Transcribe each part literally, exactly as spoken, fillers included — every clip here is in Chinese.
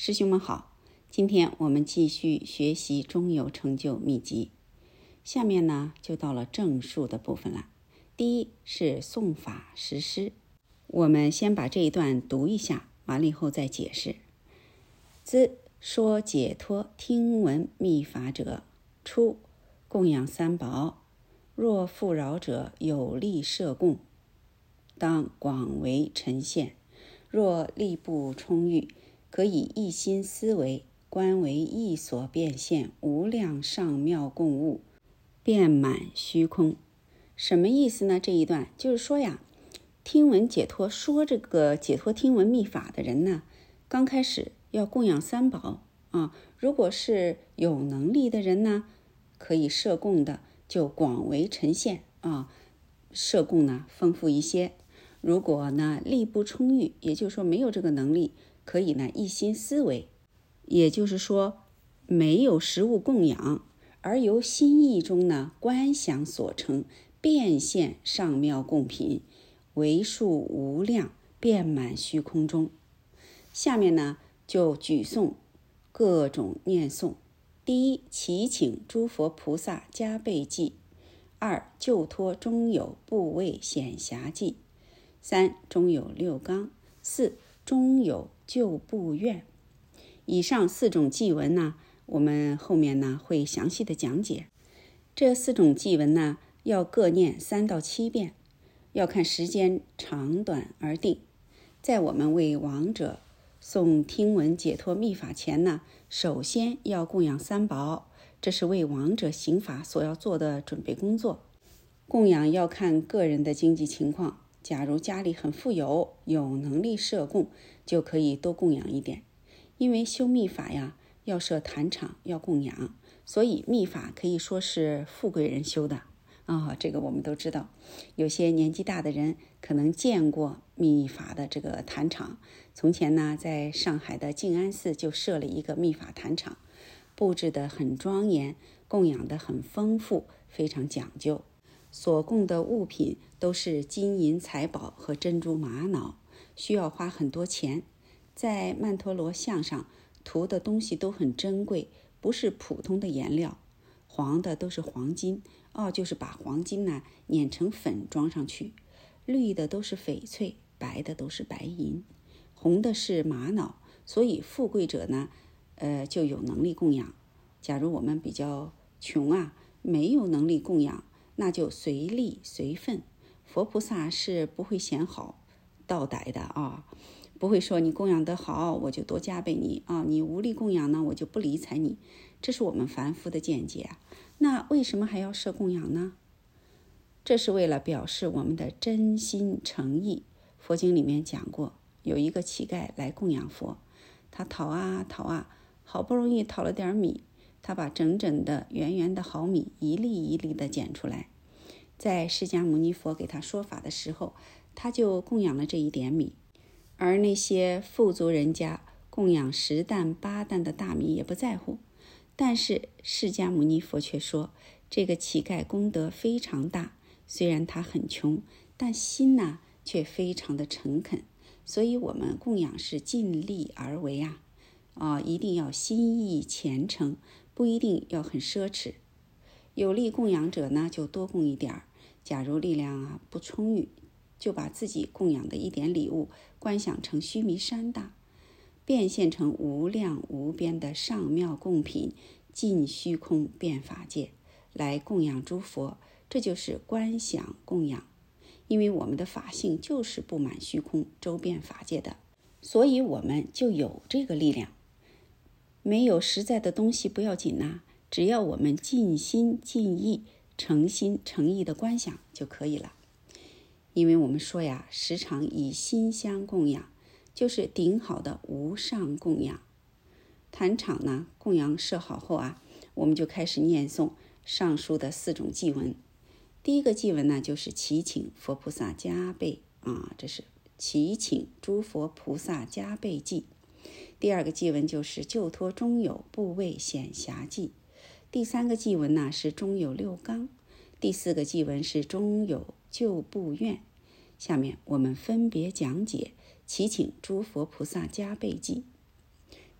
师兄们好，今天我们继续学习中有成就秘籍。下面呢就到了正述的部分了。第一是诵法实施，我们先把这一段读一下，完了以后再解释。兹说解脱听闻密法者，初供养三宝，若富饶者有力摄供，当广为呈现；若力不充裕，可以一心思维，观为一所变现无量上妙供物，遍满虚空。什么意思呢？这一段就是说呀，听闻解脱说这个解脱听闻密法的人呢，刚开始要供养三宝啊。如果是有能力的人呢，可以摄供的就广为呈现啊，摄供呢丰富一些。如果呢力不充裕，也就是说没有这个能力，可以呢一心思维，也就是说没有实物供养，而由心意中呢观想所成，变现上妙供品，为数无量，遍满虚空中。下面呢就举诵各种念诵。第一，祈请诸佛菩萨加倍济；二，救脱中有部位显狭济；三，中有六纲；四，中有救部愿。以上四种偈文呢，我们后面呢会详细的讲解。这四种偈文呢，要各念三到七遍，要看时间长短而定。在我们为亡者诵听闻解脱密法前呢，首先要供养三宝，这是为亡者行法所要做的准备工作。供养要看个人的经济情况，假如家里很富有，有能力摄供，就可以多供养一点。因为修密法呀，要设坛场，要供养，所以密法可以说是富贵人修的啊、哦，这个我们都知道。有些年纪大的人可能见过密法的这个坛场。从前呢，在上海的静安寺就设了一个密法坛场，布置得很庄严，供养得很丰富，非常讲究。所供的物品都是金银财宝和珍珠玛瑙，需要花很多钱。在曼陀罗像上涂的东西都很珍贵，不是普通的颜料，黄的都是黄金哦，就是把黄金呢碾成粉装上去；绿的都是翡翠，白的都是白银，红的是玛瑙。所以富贵者呢，呃，就有能力供养。假如我们比较穷啊，没有能力供养，那就随力随分。佛菩萨是不会嫌好倒歹的啊。不会说你供养得好，我就多加倍你啊！你无力供养呢，我就不理睬你。这是我们凡夫的见解啊。那为什么还要设供养呢？这是为了表示我们的真心诚意。佛经里面讲过，有一个乞丐来供养佛，他讨啊讨啊，好不容易讨了点米，他把整整的圆圆的好米一粒一粒的捡出来，在释迦牟尼佛给他说法的时候，他就供养了这一点米。而那些富足人家供养十担八担的大米也不在乎，但是释迦牟尼佛却说，这个乞丐功德非常大，虽然他很穷，但心呢却非常的诚恳。所以我们供养是尽力而为啊，啊，一定要心意虔诚，不一定要很奢侈。有力供养者呢，就多供一点儿；假如力量啊不充裕，就把自己供养的一点礼物观想成须弥山大，变现成无量无边的上妙供品，尽虚空遍法界，来供养诸佛。这就是观想供养。因为我们的法性就是布满虚空，周遍法界的，所以我们就有这个力量。没有实在的东西不要紧呐，只要我们尽心尽意、诚心诚意的观想就可以了。因为我们说呀，时常以心相供养，就是顶好的无上供养。坛场呢，供养设好后啊，我们就开始念诵上述的四种偈文。第一个偈文呢，就是祈请佛菩萨加倍啊，这是祈请诸佛菩萨加倍偈。第二个偈文就是救脱中有部位显狭偈。第三个偈文呢是中有六纲。第四个偈文是中有救部愿。下面我们分别讲解，祈请诸佛菩萨加倍偈。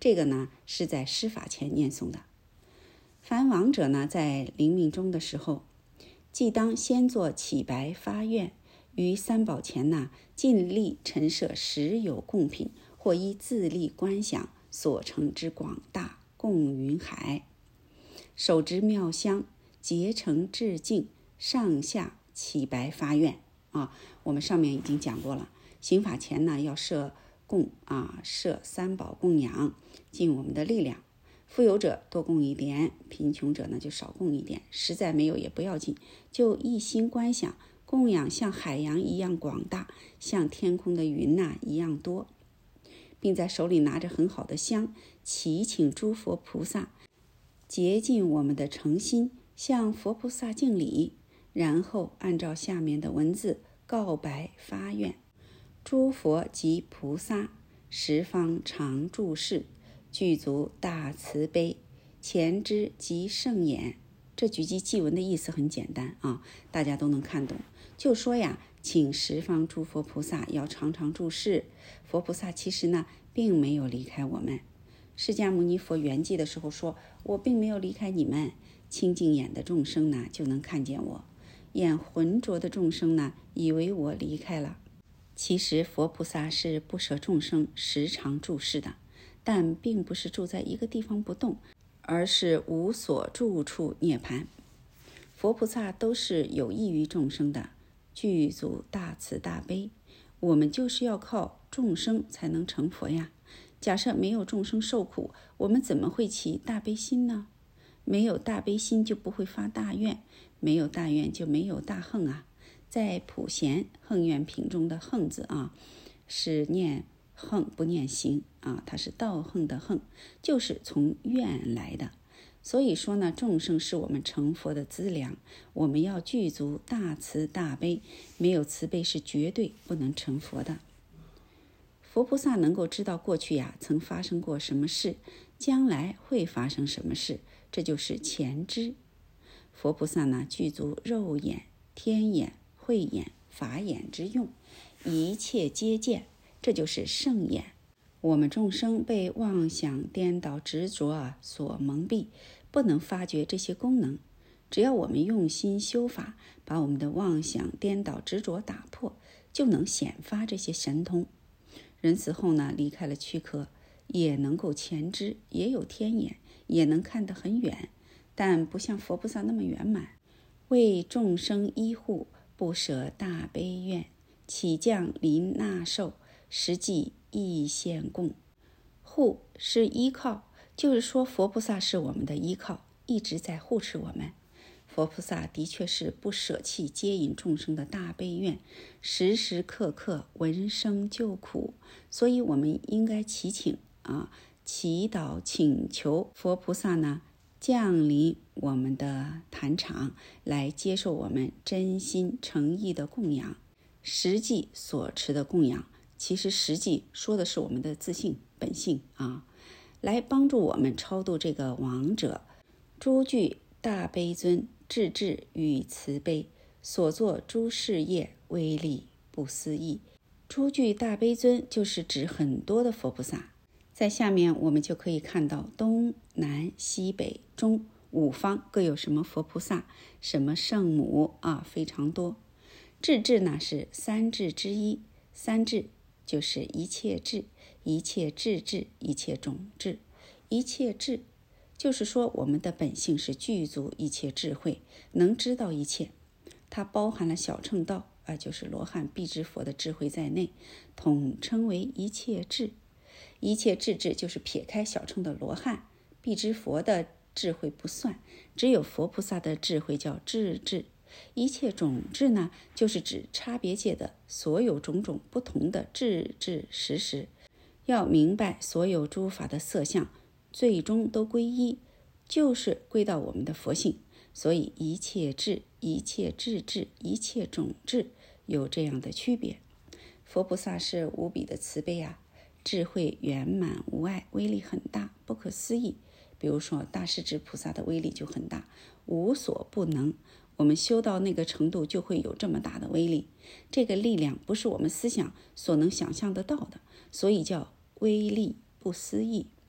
这个呢是在施法前念诵的。凡亡者呢在临命终的时候，既当先做祈白发愿，于三宝前呢尽力陈设实有供品，或依自力观想所成之广大供云海，手执妙香，结成致敬，上下祈白发愿啊。我们上面已经讲过了，行法前呢要设供啊，设三宝供养，尽我们的力量。富有者多供一点，贫穷者呢就少供一点，实在没有也不要紧，就一心观想供养像海洋一样广大，像天空的云呐、啊、一样多，并在手里拿着很好的香，祈请诸佛菩萨竭尽我们的诚心，向佛菩萨敬礼，然后按照下面的文字告白发愿：诸佛及菩萨十方常住世，具足大慈悲，前知及圣眼。这几句偈文的意思很简单啊，大家都能看懂。就说呀，请十方诸佛菩萨要常常住世。佛菩萨其实呢并没有离开我们。释迦牟尼佛圆寂的时候说，我并没有离开你们，清净眼的众生呢就能看见我，眼浑浊的众生呢以为我离开了。其实佛菩萨是不舍众生，时常住世的，但并不是住在一个地方不动，而是无所住处涅槃。佛菩萨都是有益于众生的，具足大慈大悲。我们就是要靠众生才能成佛呀。假设没有众生受苦，我们怎么会起大悲心呢？没有大悲心就不会发大愿，没有大愿就没有大恨啊。在普贤恨愿品中的恨字啊，是念恨不念行啊，它是道恨的恨，就是从愿来的。所以说呢，众生是我们成佛的资粮，我们要具足大慈大悲，没有慈悲是绝对不能成佛的。佛菩萨能够知道过去呀曾发生过什么事，将来会发生什么事，这就是前知。佛菩萨呢具足肉眼、天眼、慧眼、法眼之用，一切皆见，这就是圣眼。我们众生被妄想颠倒执着啊所蒙蔽，不能发觉这些功能。只要我们用心修法，把我们的妄想颠倒执着打破，就能显发这些神通。人死后呢，离开了躯壳，也能够前知，也有天眼，也能看得很远，但不像佛菩萨那么圆满。为众生依护，不舍大悲愿，起降临纳受，实际亦现供。护是依靠，就是说佛菩萨是我们的依靠，一直在护持我们。佛菩萨的确是不舍弃接引众生的大悲愿，时时刻刻闻声救苦，所以我们应该祈请啊，祈祷请求佛菩萨呢降临我们的坛场，来接受我们真心诚意的供养。实际所持的供养，其实实际说的是我们的自性本性啊，来帮助我们超度这个亡者。诸具大悲尊，智智与慈悲，所作诸事业，威力不思议。诸具大悲尊就是指很多的佛菩萨。在下面我们就可以看到东南西北中五方各有什么佛菩萨，什么圣母啊，非常多。智智呢是三智之一，三智就是一切智、一切智智、一切种智。一切智就是说我们的本性是具足一切智慧，能知道一切，它包含了小乘道啊，就是罗汉辟支佛的智慧在内，统称为一切智。一切智智就是撇开小乘的罗汉辟支佛的智慧不算，只有佛菩萨的智慧叫智智。一切种智呢，就是指差别界的所有种种不同的智智实实。要明白所有诸法的色相最终都归一，就是归到我们的佛性。所以一切智、一切智智、一切种智有这样的区别。佛菩萨是无比的慈悲啊，智慧圆满无碍，威力很大，不可思议。比如说大势至菩萨的威力就很大，无所不能。我们修到那个程度就会有这么大的威力，这个力量不是我们思想所能想象得到的，所以叫威力不思议。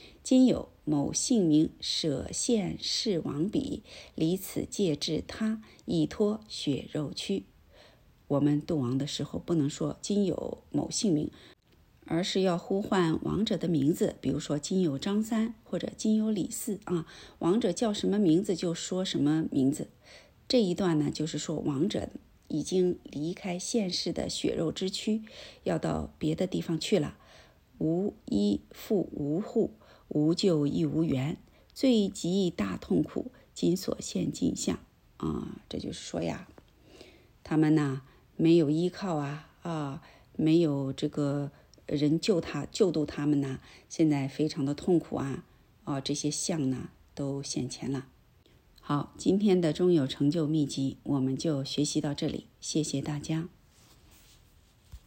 今有某姓名舍现世王彼，离此戒至他，以脱血肉躯。我们度亡的时候不能说今有某姓名，而是要呼唤亡者的名字，比如说今有张三或者今有李四啊，亡者叫什么名字就说什么名字。这一段呢，就是说亡者已经离开现世的血肉之躯，要到别的地方去了。无依复无护，无救亦无援，最极大痛苦，今所现尽相啊，这就是说呀，他们呢没有依靠啊啊，没有这个人救他救度他们呢，现在非常的痛苦啊啊，这些相呢都现前了。好，今天的中有成就秘籍我们就学习到这里，谢谢大家。